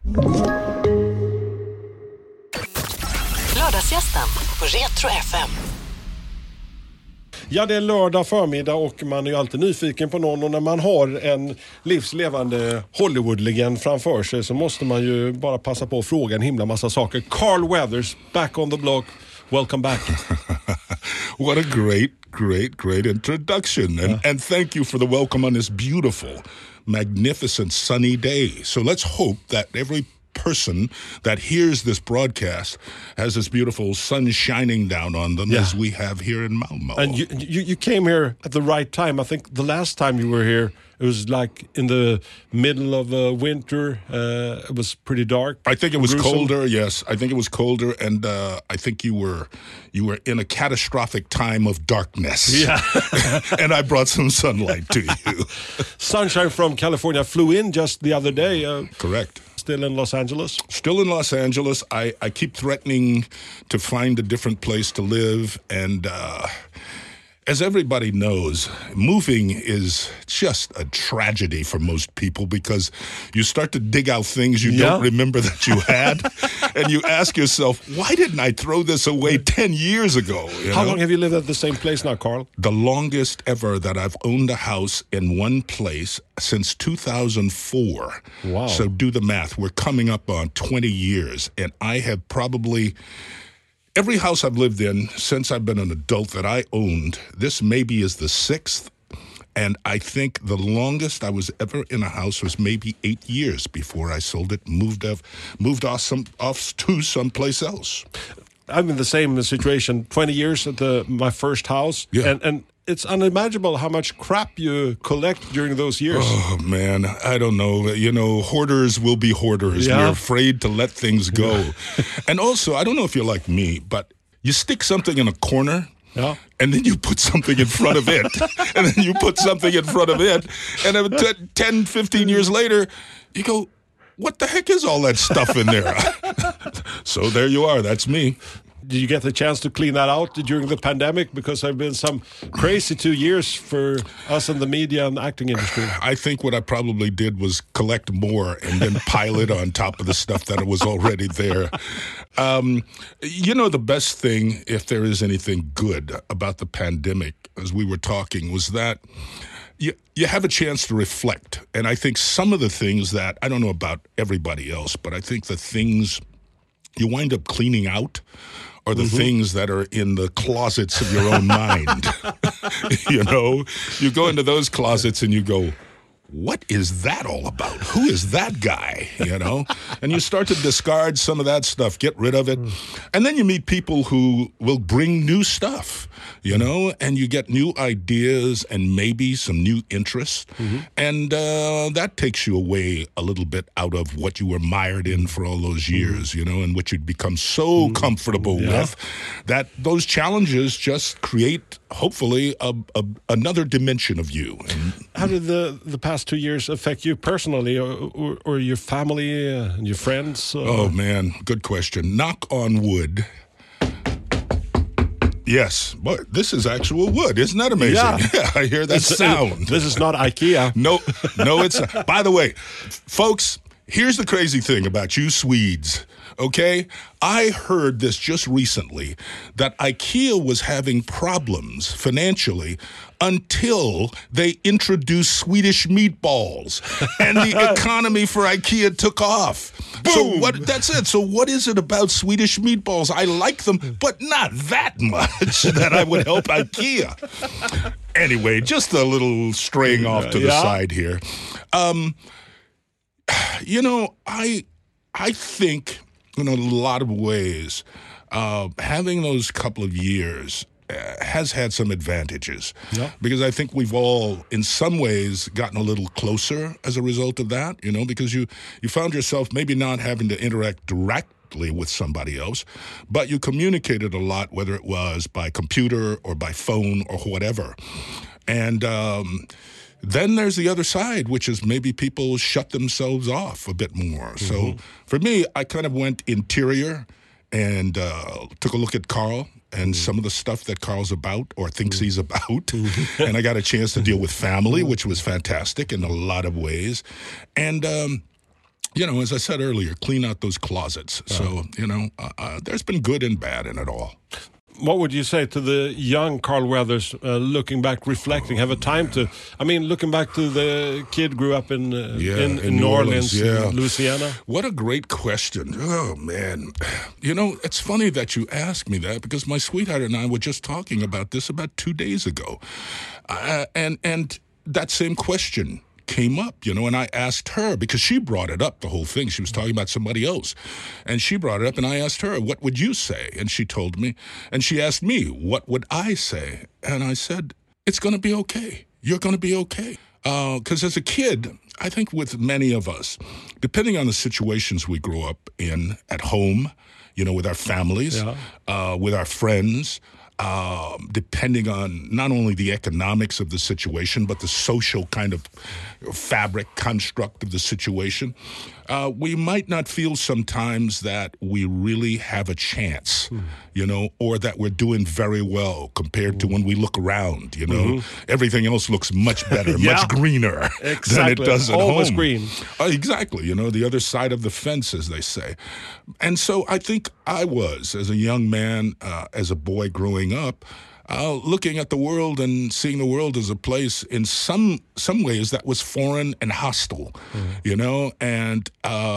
Lördagsgästen på Retro FM. Ja, det är lördag förmiddag och man är ju alltid nyfiken på någon, och när man har en livslevande Hollywood-legend framför sig så måste man ju bara passa på att fråga en himla massa saker. Carl Weathers, back on the block. Welcome back. What a great introduction. And thank you for the welcome on this beautiful, magnificent, sunny day. So let's hope that every person that hears this broadcast has this beautiful sun shining down on them as we have here in Malmö. And you came here at the right time. I think the last time you were here, it was like in the middle of winter. It was pretty dark. I think it was colder. Yes, I think it was colder, and I think you were in a catastrophic time of darkness. Yeah, and I brought some sunlight to you. Sunshine from California flew in just the other day. Correct. Still in Los Angeles? Still in Los Angeles. I keep threatening to find a different place to live, and as everybody knows, moving is just a tragedy for most people because you start to dig out things you don't remember that you had, and you ask yourself, why didn't I throw this away 10 years ago? How long have you lived at the same place now, Carl? The longest ever that I've owned a house in one place since 2004. Wow. So do the math. We're coming up on 20 years, and I have probably... Every house I've lived in since I've been an adult that I owned, this maybe is the 6th, and I think the longest I was ever in a house was maybe 8 years before I sold it, moved off to someplace else. I'm in the same situation. 20 years at my first house, and it's unimaginable how much crap you collect during those years. Oh, man, I don't know. You know, hoarders will be hoarders. Yeah. We're afraid to let things go. And also, I don't know if you're like me, but you stick something in a corner, and then you put something in front of it, and then you put something in front of it, and then 10, 15 years later, you go, what the heck is all that stuff in there? So there you are. That's me. Did you get the chance to clean that out during the pandemic? Because there have been some crazy 2 years for us in the media and acting industry. I think what I probably did was collect more and then pile it on top of the stuff that was already there. You know, the best thing, if there is anything good about the pandemic, as we were talking, was that you have a chance to reflect. And I think some of the things that, I don't know about everybody else, but I think the things you wind up cleaning out are the things that are in the closets of your own mind. You know, you go into those closets and you go, what is that all about? Who is that guy? You know, and you start to discard some of that stuff, get rid of it. And then you meet people who will bring new stuff, you know, and you get new ideas and maybe some new interests. And that takes you away a little bit out of what you were mired in for all those years, you know, and which you'd become so comfortable with that those challenges just create, hopefully, another dimension of you. How did the past 2 years affect you personally or your family and your friends? Oh, man, good question. Knock on wood. Yes, but this is actual wood. Isn't that amazing? Yeah, I hear that sound. This is not IKEA. No, it's not. By the way, folks, here's the crazy thing about you Swedes, okay? I heard this just recently, that IKEA was having problems financially until they introduced Swedish meatballs, and the economy for IKEA took off. Boom! So that's it. So what is it about Swedish meatballs? I like them, but not that much that I would help IKEA. Anyway, just a little straying off to the side here. You know, I think in a lot of ways, having those couple of years has had some advantages. Because I think we've all, in some ways, gotten a little closer as a result of that, you know, because you found yourself maybe not having to interact directly with somebody else, but you communicated a lot, whether it was by computer or by phone or whatever. And then there's the other side, which is maybe people shut themselves off a bit more. So for me, I kind of went interior and took a look at Carl and some of the stuff that Carl's about or thinks he's about. And I got a chance to deal with family, which was fantastic in a lot of ways. And as I said earlier, clean out those closets. So, there's been good and bad in it all. What would you say to the young Carl Weathers, looking back, reflecting, have a time to... looking back to the kid grew up in New Orleans, Louisiana? What a great question. Oh, man. It's funny that you asked me that because my sweetheart and I were just talking about this about 2 days ago. And that same question came up, and I asked her, because she brought it up, the whole thing. She was talking about somebody else. And she brought it up, and I asked her, what would you say? And she told me, and she asked me, what would I say? And I said, it's going to be okay. You're going to be okay. Because as a kid, I think with many of us, depending on the situations we grow up in at home, with our families, with our friends, depending on not only the economics of the situation, but the social kind of fabric construct of the situation, we might not feel sometimes that we really have a chance, or that we're doing very well compared to when we look around, Everything else looks much better, much greener than it does at home. Almost green. Exactly, the other side of the fence, as they say. And so I think I was, as a young man, as a boy growing up, looking at the world and seeing the world as a place in some ways that was foreign and hostile, and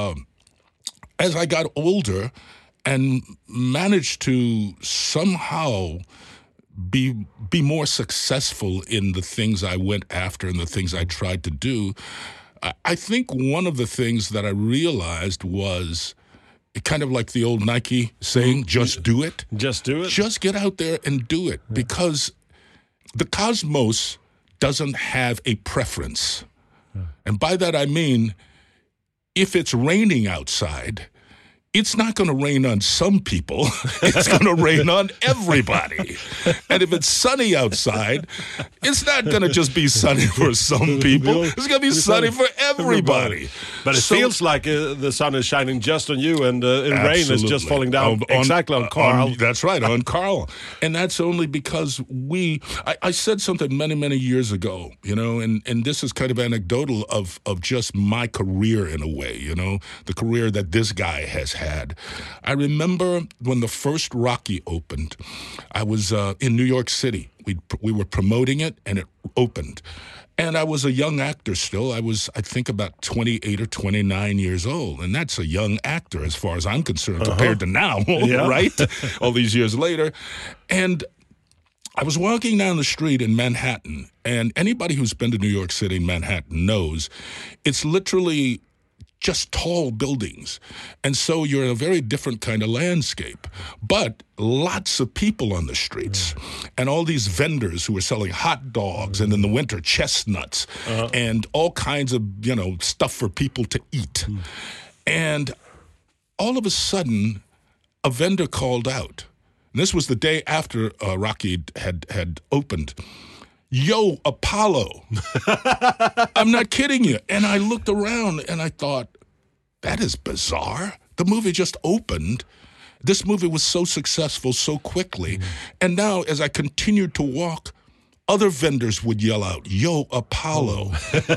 as I got older and managed to somehow be more successful in the things I went after and the things I tried to do, I think one of the things that I realized was kind of like the old Nike saying, just do it. Just do it. Just get out there and do it, because the cosmos doesn't have a preference. And by that I mean, if it's raining outside, it's not going to rain on some people. It's going to rain on everybody. And if it's sunny outside, it's not going to just be sunny for some people. It's going to be sunny for everybody. But it feels like the sun is shining just on you, and rain is just falling down exactly on Carl. That's right, on Carl. And that's only because I said something many, many years ago, and this is kind of anecdotal of just my career in a way, the career that this guy has had. I remember when the first Rocky opened, I was in New York City. We were promoting it, and it opened. And I was a young actor still. I was, I think, about 28 or 29 years old. And that's a young actor as far as I'm concerned compared to now, right? All these years later. And I was walking down the street in Manhattan, and anybody who's been to New York City and Manhattan knows it's literally just tall buildings. And so you're in a very different kind of landscape. But lots of people on the streets and all these vendors who are selling hot dogs and in the winter chestnuts and all kinds of, stuff for people to eat. And all of a sudden, a vendor called out. And this was the day after Rocky had opened. Yo, Apollo. I'm not kidding you. And I looked around and I thought, that is bizarre. The movie just opened. This movie was so successful so quickly. And now as I continued to walk, other vendors would yell out, Yo, Apollo.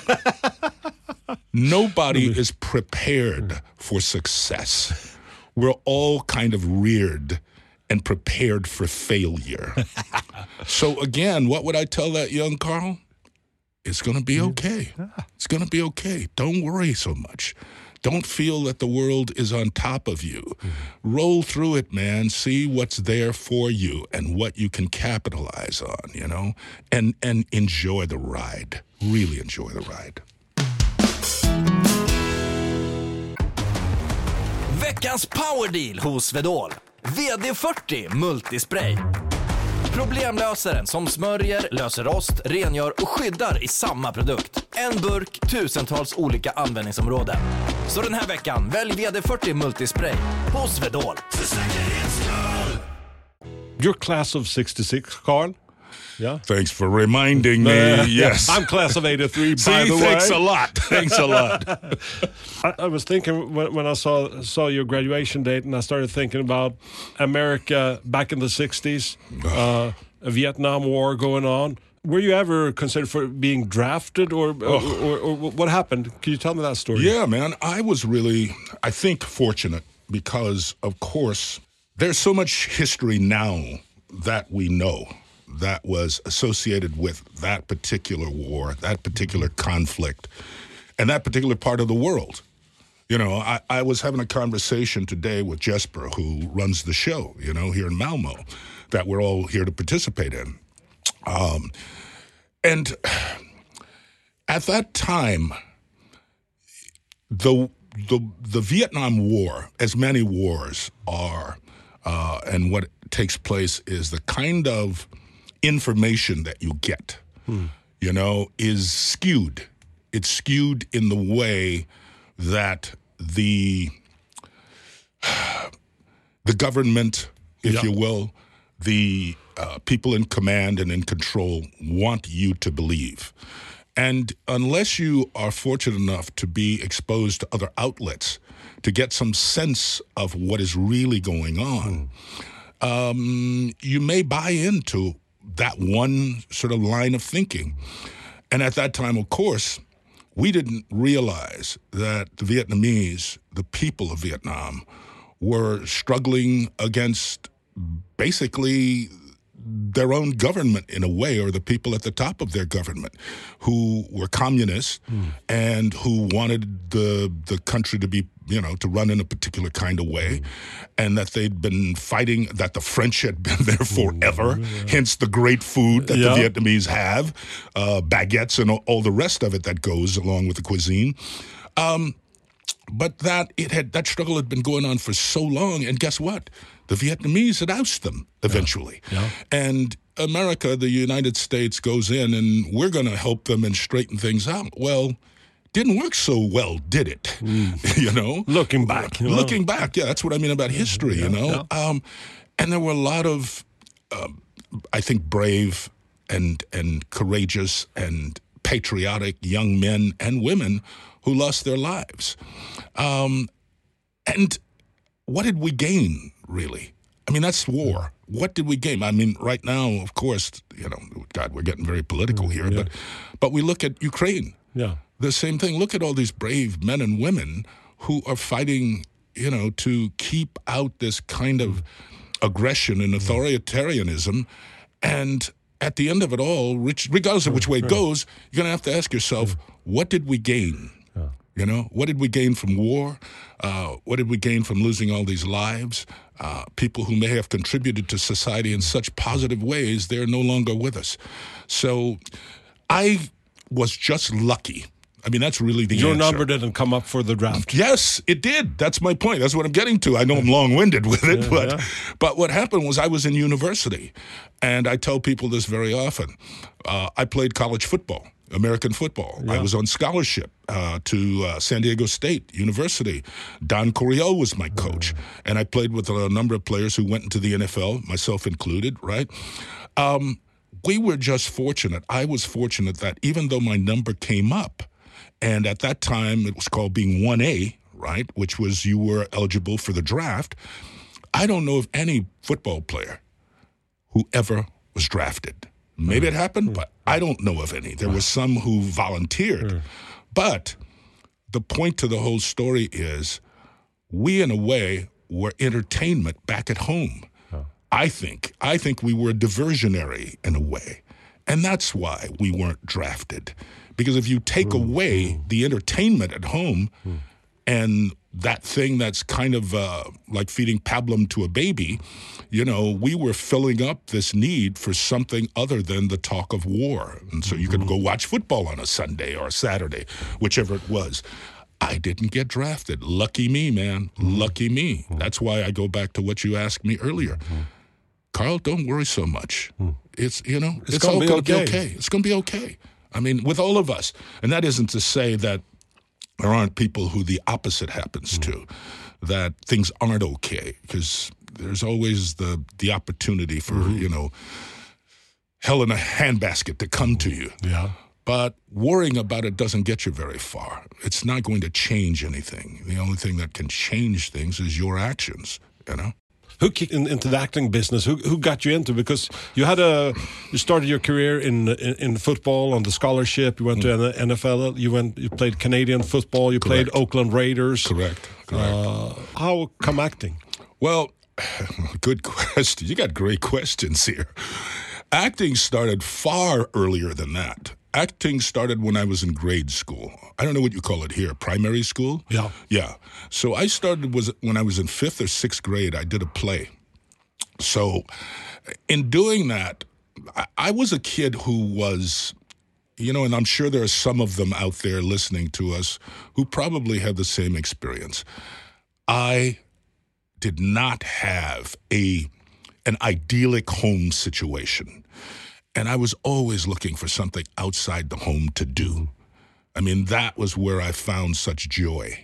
Nobody is prepared for success. We're all kind of reared and prepared for failure. So again, what would I tell that young Carl? It's going to be okay. It's going to be okay. Don't worry so much. Don't feel that the world is on top of you. Roll through it, man. See what's there for you and what you can capitalize on, and enjoy the ride. Really enjoy the ride. Veckans powerdeal hos Swedol. WD-40 Multispray. Problemlösaren som smörjer, löser rost, rengör och skyddar i samma produkt. En burk, tusentals olika användningsområden. Så den här veckan, välj WD-40 Multispray hos Swedol. You're class of 66, Carl. Yeah. Thanks for reminding me. Yes. I'm class of 83, by the way. Thanks a lot. Thanks a lot. I was thinking when I saw your graduation date, and I started thinking about America back in the 60s, a Vietnam War going on, Were you ever considered for being drafted, or what happened? Can you tell me that story? Yeah, man. I was really, I think, fortunate because, of course, there's so much history now that we know that was associated with that particular war, that particular conflict, and that particular part of the world. You know, I was having a conversation today with Jesper, who runs the show, you know, here in Malmo, that we're all here to participate in. And at that time, the Vietnam War, as many wars are, and what takes place is the kind of information that you get, you know, is skewed. It's skewed in the way that the government, if you will, the people in command and in control want you to believe. And unless you are fortunate enough to be exposed to other outlets to get some sense of what is really going on, you may buy into that one sort of line of thinking. And at that time, of course, we didn't realize that the Vietnamese, the people of Vietnam, were struggling against basically their own government in a way, or the people at the top of their government who were communists and who wanted the country to be, you know, to run in a particular kind of way, and that they'd been fighting, that the French had been there forever, hence the great food that the Vietnamese have, baguettes and all the rest of it that goes along with the cuisine. But that struggle had been going on for so long, and guess what? The Vietnamese had ousted them eventually. And America, the United States, goes in and we're going to help them and straighten things out. Well, didn't work so well, did it? You know? Looking back. Looking back, yeah, that's what I mean about history, you know? And there were a lot of, I think, brave and courageous and patriotic young men and women who lost their lives. And what did we gain, really? I mean, that's war. What did we gain? I mean, right now, of course, you know, God, we're getting very political here, but we look at Ukraine. The same thing. Look at all these brave men and women who are fighting, you know, to keep out this kind of aggression and authoritarianism. And at the end of it all, regardless of which way it goes, you're going to have to ask yourself, what did we gain? You know, what did we gain from war? What did we gain from losing all these lives? People who may have contributed to society in such positive ways, they're no longer with us. So I was just lucky. I mean, that's really the answer. Your number didn't come up for the draft. Yes, it did. That's my point. That's what I'm getting to. I know I'm long-winded with it, but what happened was I was in university, and I tell people this very often. I played college football. American football. I was on scholarship to San Diego State University. Don Coryell was my coach, and I played with a number of players who went into the NFL, myself included, right? We were just fortunate. I was fortunate that even though my number came up, and at that time it was called being 1A, right, which was you were eligible for the draft, I don't know of any football player who ever was drafted. Maybe it happened, but I don't know of any. There were some who volunteered. But the point to the whole story is we, in a way, were entertainment back at home. I think we were diversionary in a way. And that's why we weren't drafted. Because if you take away the entertainment at home and that thing that's kind of like feeding pablum to a baby, you know, we were filling up this need for something other than the talk of war. And so you could go watch football on a Sunday or a Saturday, whichever it was. I didn't get drafted. Lucky me, man. Lucky me. That's why I go back to what you asked me earlier. Carl, don't worry so much. It's, you know, it's all going to be okay. It's going to be okay. I mean, with all of us. And that isn't to say that there aren't people who the opposite happens to, that things aren't okay, because there's always the opportunity for, you know, hell in a handbasket to come to you. But worrying about it doesn't get you very far. It's not going to change anything. The only thing that can change things is your actions, you know? Who kicked into the acting business? Who got you into? Because you started your career in football on the scholarship. You went to the NFL. You played Canadian football. You played Oakland Raiders. Correct. How come acting? Well, good question. You got great questions here. Acting started far earlier than that. Acting started when I was in grade school. I don't know what you call it here, primary school? Yeah. Yeah. So I started when I was in 5th or 6th grade, I did a play. So in doing that, I was a kid who was, and I'm sure there are some of them out there listening to us who probably had the same experience. I did not have an idyllic home situation. And I was always looking for something outside the home to do. I mean, that was where I found such joy,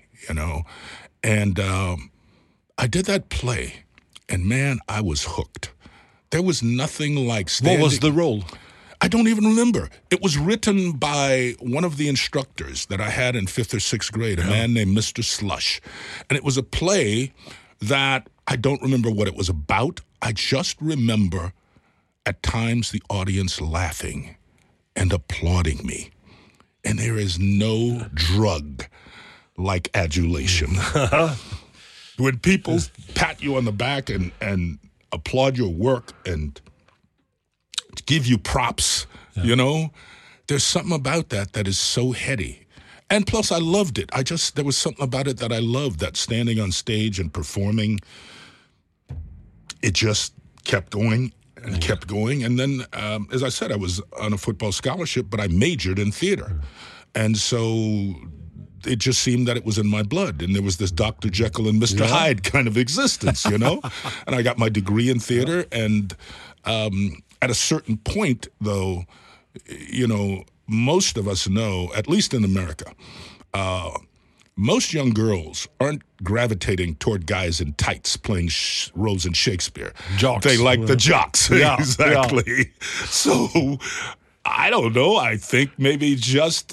And I did that play, and man, I was hooked. There was nothing like standing. What was the role? I don't even remember. It was written by one of the instructors that I had in 5th or 6th grade, a man named Mr. Slush. And it was a play that I don't remember what it was about. I just remember at times the audience laughing and applauding me. And there is no drug like adulation. When people pat you on the back and applaud your work and give you props, there's something about that is so heady. And plus, I loved it. There was something about it that I loved, that standing on stage and performing, it just kept going and kept going. And then, as I said, I was on a football scholarship, but I majored in theater. And so it just seemed that it was in my blood. And there was this Dr. Jekyll and Mr. Hyde kind of existence, And I got my degree in theater. And at a certain point, though, most of us know, at least in America, most young girls aren't gravitating toward guys in tights playing roles in Shakespeare. Jocks. They like the jocks. Yeah, exactly. Yeah. So, I don't know. I think maybe just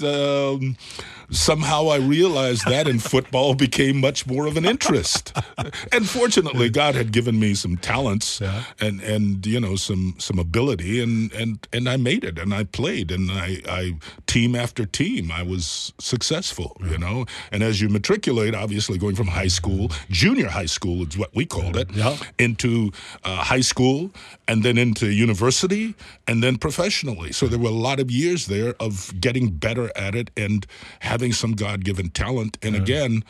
somehow I realized that in football became much more of an interest. And fortunately, God had given me some talents and some ability, and I made it, and I played, and I team after team, I was successful, And as you matriculate, obviously going from high school, junior high school is what we called it, into high school, and then into university, and then professionally. So there were a lot of years there of getting better at it and having some God-given talent. And again,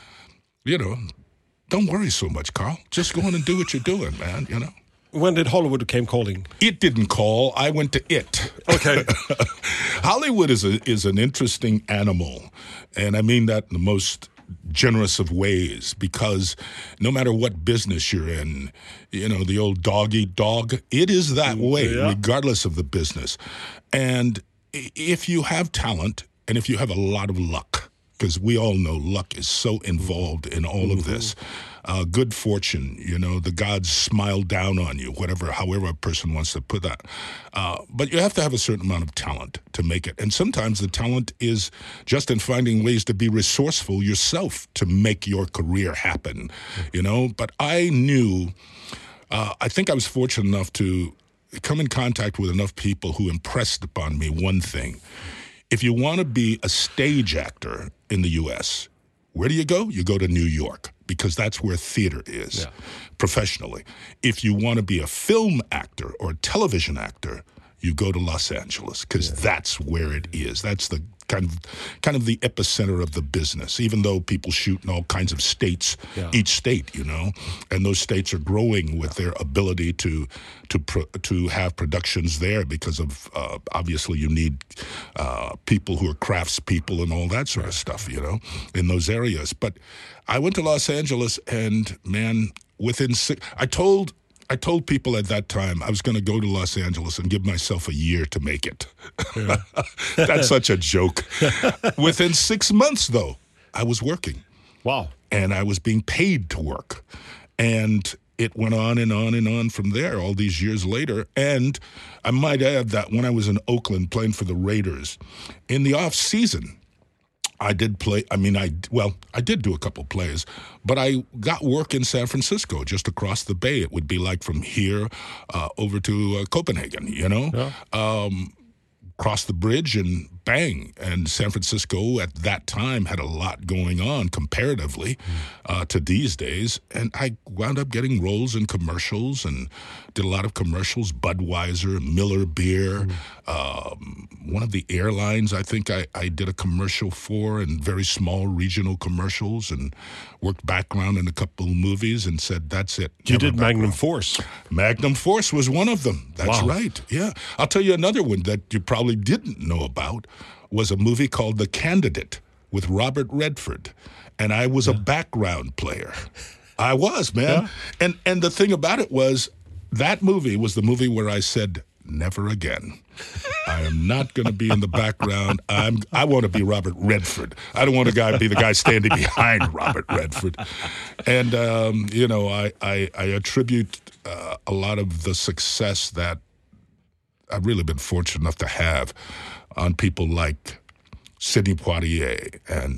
don't worry so much, Carl. Just go on and do what you're doing, man, When did Hollywood came calling? It didn't call. I went to it. Okay. Hollywood is an interesting animal, and I mean that in the most generous of ways, because no matter what business you're in, the old dog eat dog, it is that way, regardless of the business. And if you have talent and if you have a lot of luck, because we all know luck is so involved in all of this, good fortune, the gods smile down on you, however a person wants to put that. But you have to have a certain amount of talent to make it. And sometimes the talent is just in finding ways to be resourceful yourself to make your career happen, But I knew, I think I was fortunate enough to come in contact with enough people who impressed upon me one thing. If you want to be a stage actor in the U.S., where do you go? You go to New York, because that's where theater is professionally. If you want to be a film actor or a television actor, you go to Los Angeles, because that's where it is. That's the kind of the epicenter of the business, even though people shoot in all kinds of states, each state, and those states are growing with their ability to have productions there because of, obviously you need people who are craftspeople and all that sort of stuff, in those areas. But I went to Los Angeles, and man, I told people at that time I was going to go to Los Angeles and give myself a year to make it. That's such a joke. Within 6 months, though, I was working. Wow. And I was being paid to work. And it went on and on and on from there all these years later. And I might add that when I was in Oakland playing for the Raiders, in the off season, I did play. I mean, I did do a couple plays, but I got work in San Francisco, just across the bay. It would be like from here over to Copenhagen, cross the bridge and bang. And San Francisco at that time had a lot going on comparatively to these days. And I wound up getting roles in commercials and did a lot of commercials, Budweiser, Miller Beer. One of the airlines I think I did a commercial for, and very small regional commercials, and worked background in a couple of movies and said, that's it. You did Magnum Force. Magnum Force was one of them. That's Wow. right. Yeah. I'll tell you another one that you probably didn't know about was a movie called The Candidate with Robert Redford. And I was a background player. I was, man. Yeah. And the thing about it was, that movie was the movie where I said, never again. I am not going to be in the background. I want to be Robert Redford. I don't want to be the guy standing behind Robert Redford. And, I attribute a lot of the success that I've really been fortunate enough to have on people like Sidney Poitier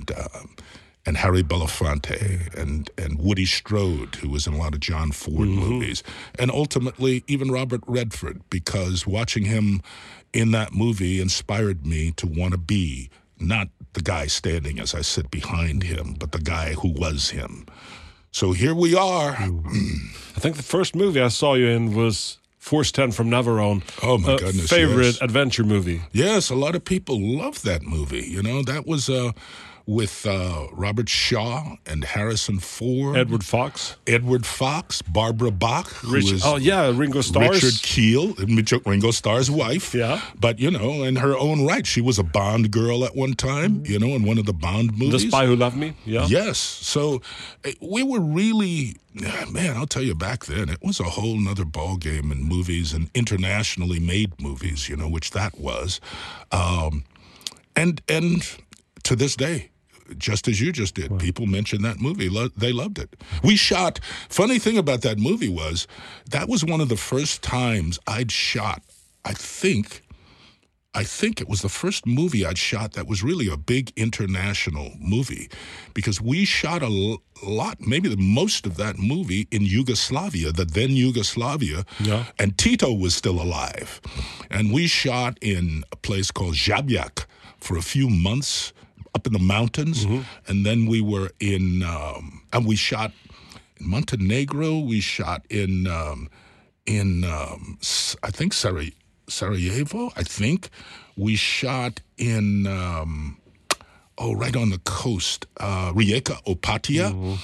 and Harry Belafonte and Woody Strode, who was in a lot of John Ford movies, and ultimately even Robert Redford, because watching him in that movie inspired me to want to be not the guy standing, as I said, behind him, but the guy who was him. So here we are. I think the first movie I saw you in was Force 10 from Navarone. Oh, my goodness, favorite yes. adventure movie. Yes, a lot of people love that movie. You know, that was with Robert Shaw and Harrison Ford. Edward Fox. Barbara Bach. Who is Ringo Starr's. Richard Keel, Ringo Starr's wife. Yeah. But, in her own right, she was a Bond girl at one time, in one of the Bond movies. The Spy Who Loved Me. Yeah. Yes. So we were really, man, I'll tell you, back then, it was a whole nother ballgame in movies and internationally made movies, which that was. And to this day, just as you just did, wow. People mentioned that movie. They loved it. We shot, funny thing about that movie was, that was one of the first times I'd shot, I think it was the first movie I'd shot that was really a big international movie, because we shot a lot, maybe the most of that movie in Yugoslavia, the then Yugoslavia, and Tito was still alive. And we shot in a place called Žabljak for a few months, up in the mountains, and then we were in, and we shot in Montenegro. We shot in I think Sarajevo. I think we shot in, right on the coast, Rijeka, Opatija,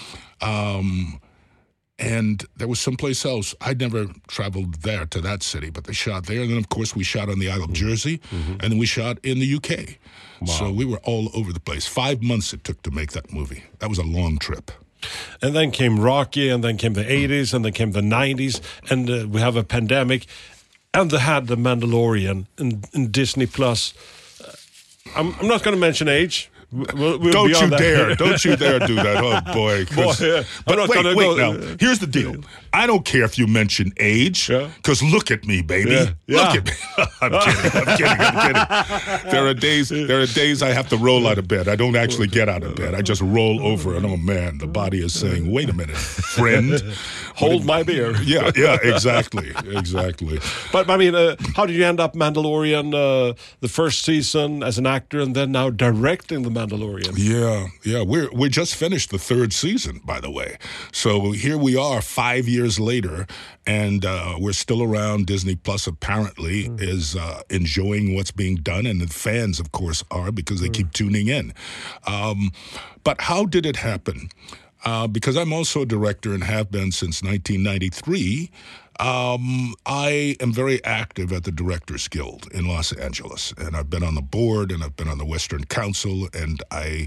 and there was someplace else. I'd never traveled there to that city, but they shot there. And then, of course, we shot on the Isle of Jersey, and then we shot in the UK. Wow. So we were all over the place. 5 months it took to make that movie. That was a long trip. And then came Rocky, and then came the 80s, and then came the 90s, and we have a pandemic. And they had The Mandalorian in Disney+. I'm not going to mention age. We'll Don't you dare do that. Oh, boy. But wait now. Here's the deal. I don't care if you mention age, because look at me, baby. Look at me. I'm kidding. There are days I have to roll out of bed. I don't actually get out of bed. I just roll over, and oh, man, the body is saying, wait a minute, friend. Hold my beer. Yeah, exactly. But, I mean, how did you end up Mandalorian, the first season as an actor, and then now directing The Mandalorian? Yeah. We just finished the third season, by the way. So here we are 5 years later, and we're still around. Disney Plus apparently is enjoying what's being done, and the fans, of course, are, because they keep tuning in. But how did it happen? Because I'm also a director and have been since 1993, I am very active at the Directors Guild in Los Angeles, and I've been on the board, and I've been on the Western Council, and I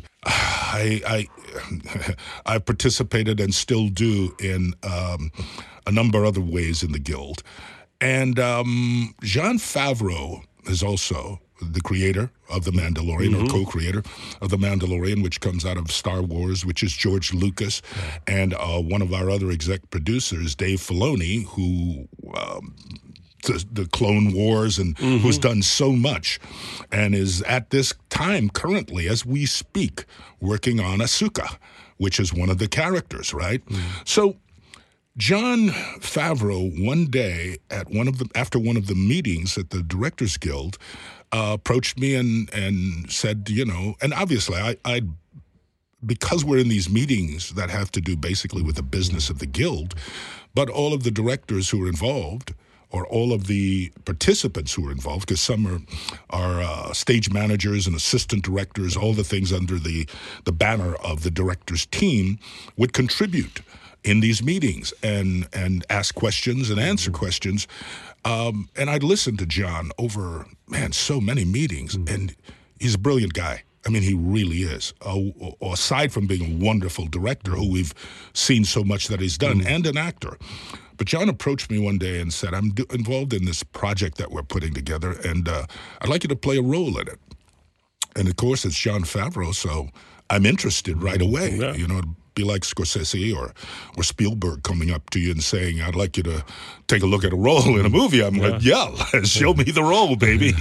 participated and still do in a number of other ways in the Guild. And Jon Favreau is also the creator of The Mandalorian, or co-creator of The Mandalorian, which comes out of Star Wars, which is George Lucas, and one of our other exec producers, Dave Filoni, who the Clone Wars and who's done so much and is at this time currently, as we speak, working on Ahsoka, which is one of the characters, right? So Jon Favreau one day after one of the meetings at the Directors Guild approached me and said, and obviously I because we're in these meetings that have to do basically with the business of the guild, but all of the directors who are involved, or all of the participants who are involved, because some are stage managers and assistant directors, all the things under the banner of the director's team, would contribute in these meetings and ask questions and answer questions. And I'd listen to Jon over, so many meetings, and he's a brilliant guy. I mean, he really is. Aside from being a wonderful director who we've seen so much that he's done, and an actor. But Jon approached me one day and said, I'm involved in this project that we're putting together, and I'd like you to play a role in it. And, of course, it's Jon Favreau, so I'm interested right away. Yeah. It'd be like Scorsese or Spielberg coming up to you and saying, I'd like you to take a look at a role in a movie. I'm like, show me the role, baby,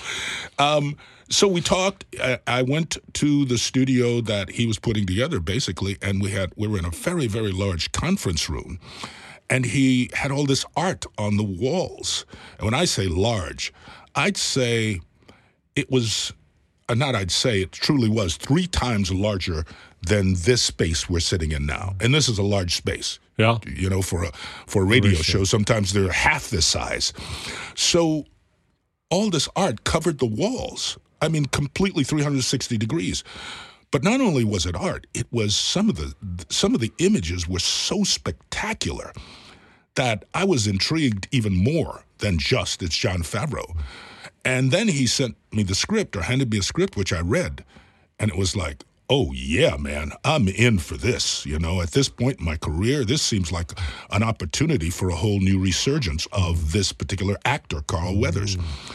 So we talked. I went to the studio that he was putting together, basically, and we were in a very, very large conference room, and he had all this art on the walls. And when I say large, I'd say it was, it truly was 3 times larger than this space we're sitting in now. And this is a large space. Yeah. For a radio show, sometimes they're half this size. So all this art covered the walls. I mean, completely 360 degrees. But not only was it art, it was some of the images were so spectacular that I was intrigued even more than just it's Jon Favreau. And then he sent me the script, or handed me a script, which I read, and it was like, oh, yeah, man, I'm in for this. At this point in my career, this seems like an opportunity for a whole new resurgence of this particular actor, Carl Weathers.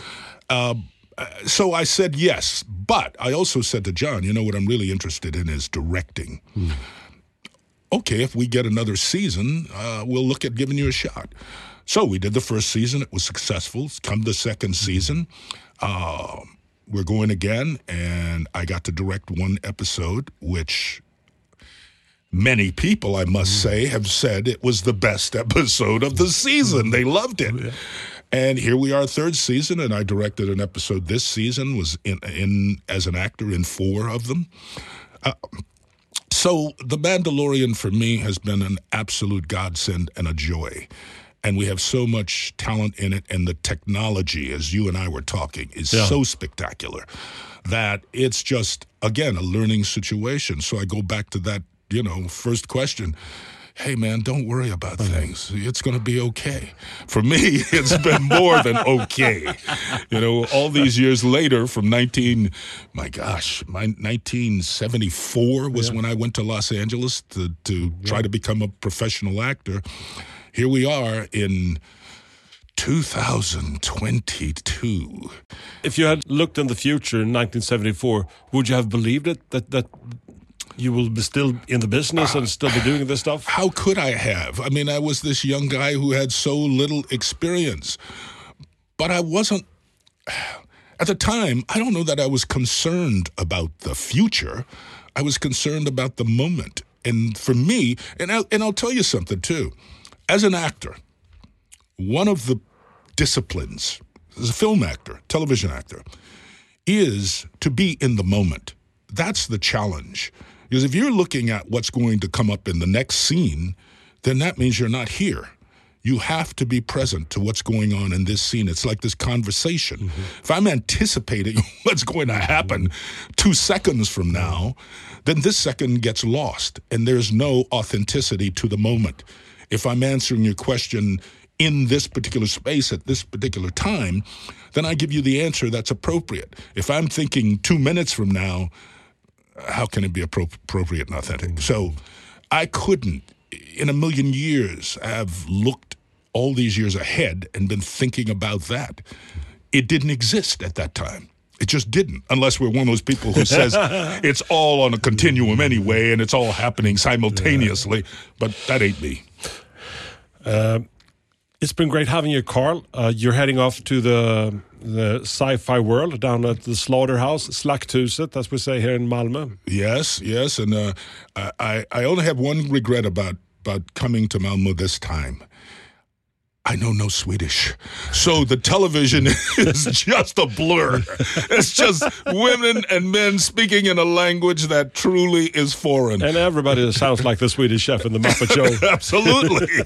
So I said yes, but I also said to Jon, what I'm really interested in is directing. Okay, if we get another season, we'll look at giving you a shot. So we did the first season. It was successful. Come the second season, we're going again, and I got to direct one episode, which many people, I must say, have said it was the best episode of the season. They loved it. Yeah. And here we are, third season, and I directed an episode this season, was in as an actor in 4 of them. So The Mandalorian for me has been an absolute godsend and a joy. And we have so much talent in it, and the technology, as you and I were talking, is so spectacular that it's just, again, a learning situation. So I go back to that, first question. Hey, man, don't worry about things. It's going to be okay. For me, it's been more than okay. All these years later, from 1974 was when I went to Los Angeles to try to become a professional actor. Here we are in 2022. If you had looked in the future in 1974, would you have believed it, that you will be still in the business and still be doing this stuff? How could I have? I mean, I was this young guy who had so little experience. But I wasn't, at the time, I don't know that I was concerned about the future. I was concerned about the moment. And for me, and I'll tell you something too. As an actor, one of the disciplines, as a film actor, television actor, is to be in the moment. That's the challenge. Because if you're looking at what's going to come up in the next scene, then that means you're not here. You have to be present to what's going on in this scene. It's like this conversation. If I'm anticipating what's going to happen 2 seconds from now, then this second gets lost, and there's no authenticity to the moment. If I'm answering your question in this particular space at this particular time, then I give you the answer that's appropriate. If I'm thinking 2 minutes from now, how can it be appropriate and authentic? So I couldn't, in a million years, have looked all these years ahead and been thinking about that. It didn't exist at that time. It just didn't, unless we're one of those people who says it's all on a continuum anyway and it's all happening simultaneously. But that ain't me. It's been great having you, Carl. You're heading off to the sci-fi world down at the slaughterhouse, Slakthuset, as we say here in Malmö. Yes, and I only have one regret about coming to Malmö this time. I know no Swedish. So the television is just a blur. It's just women and men speaking in a language that truly is foreign. And everybody sounds like the Swedish chef in the Muppet Show. Absolutely.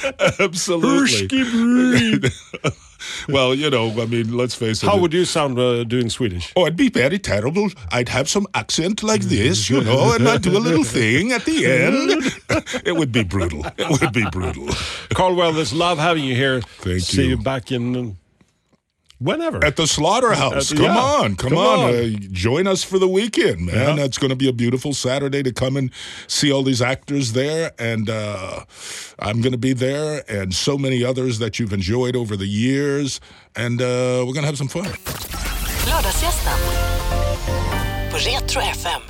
Well, let's face it. How would you sound doing Swedish? Oh, it'd be very terrible. I'd have some accent like this, and I'd do a little thing at the end. It would be brutal. Carl Weathers, love having you here. Thank you. See you back in whenever. At the slaughterhouse. Come on. Join us for the weekend, man. Yeah. That's going to be a beautiful Saturday to come and see all these actors there. And I'm going to be there, and so many others that you've enjoyed over the years. And we're going to have some fun. Lördagsgästen på Retro FM.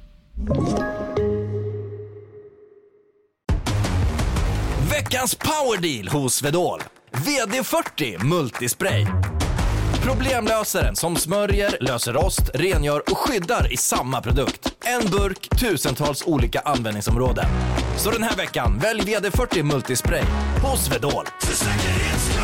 Veckans powerdeal hos Svedol. WD-40 Multispray. Problemlösaren som smörjer, löser rost, rengör och skyddar i samma produkt. En burk, tusentals olika användningsområden. Så den här veckan, välj WD-40 Multispray hos Svedol. För säkerhets